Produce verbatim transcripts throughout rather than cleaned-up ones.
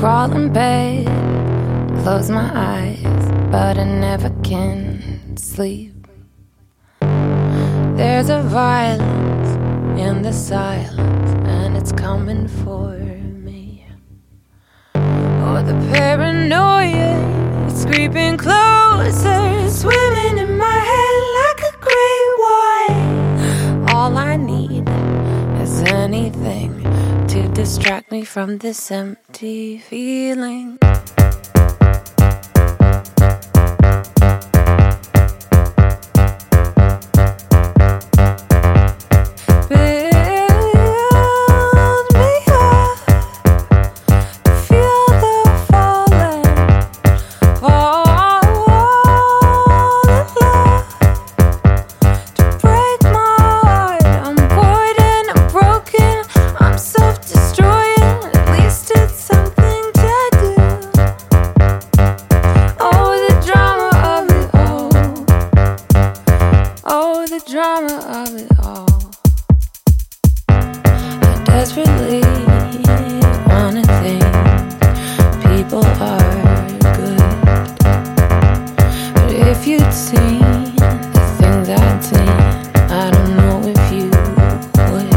crawl in bed, close my eyes, but I never can sleep. There's a violence in the silence, and it's coming for me. Oh, the paranoia is creeping closer, swimming in my head like a great white. All I need is anything to distract me from this empty feeling. The drama of it all. I desperately wanna think people are good, but if you'd seen the things I'd seen, I don't know if you would.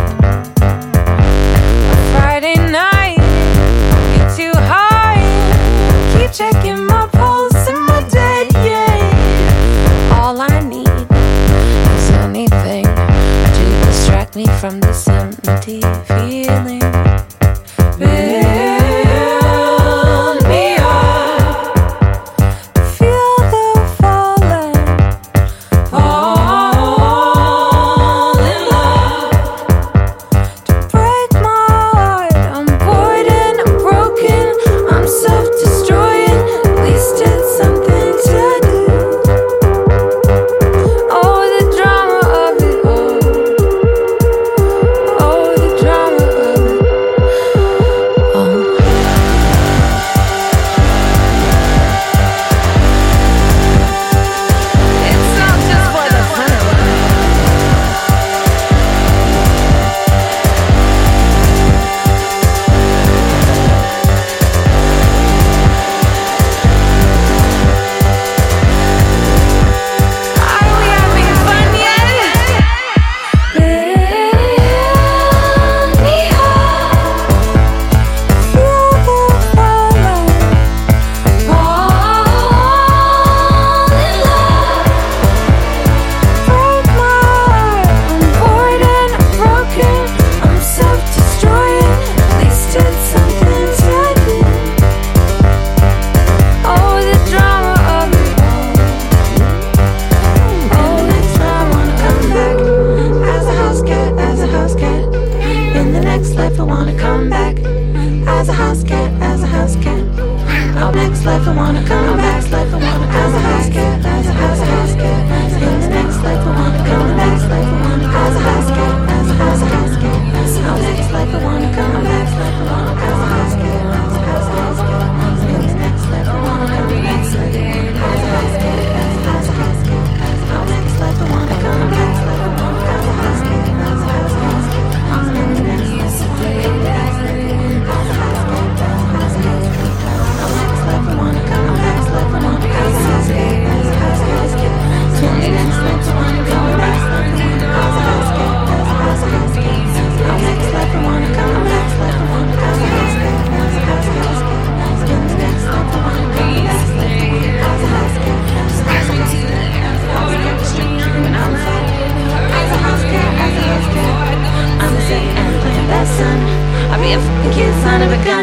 Friday night, get too high, keep checking my pulse and my dead, yeah. All I need anything to distract me from this empty feeling. Build me up, feel the falling, fall in love, to break my heart. I'm bored and I'm broken, I'm self-destroying, at least it's something to do. Oh, the drama of it all. Oh, the drama of it all. It's not just for the fun of it. Are we having fun yet? Build me up, feel the falling, fall in love, break my heart. I'm bored and I'm broken, I'm self-destroying, at least it's something to do. Oh, the drama of it all. Oh, next life I wanna come back as a house cat, as a house cat. In the next life I wanna come back as a house cat, as a house cat. Oh, next life I wanna come back, life I wanna as a house cat, as a house house cat. In the next life I wanna come back, life I wanna as a house cat, as a house house cat. Oh, next life I wanna come back, life I wanna as a house cat, as a house house cat. In the next life I wanna come back, life I wanna as a house cat, as a house house cat. Oh, next life I wanna come back, life I wanna as a house cat, as a house house cat. In the next life I wanna come back, as a house cat, as a house cat. Oh, next life I wanna come back, life I wanna as a house cat, as a house house cat. In the next life I wanna come back, life I wanna as a house cat, as a house house cat. Oh, next life I wanna come back, life I wanna as a house cat, as a house house cat. In the next life I wanna come back, life I wanna as a house cat, as a house house cat. When I'm fat, as a house cat, as a house cat. I'm a sick and playing best son. I'll be a fucking kid, son of a gun.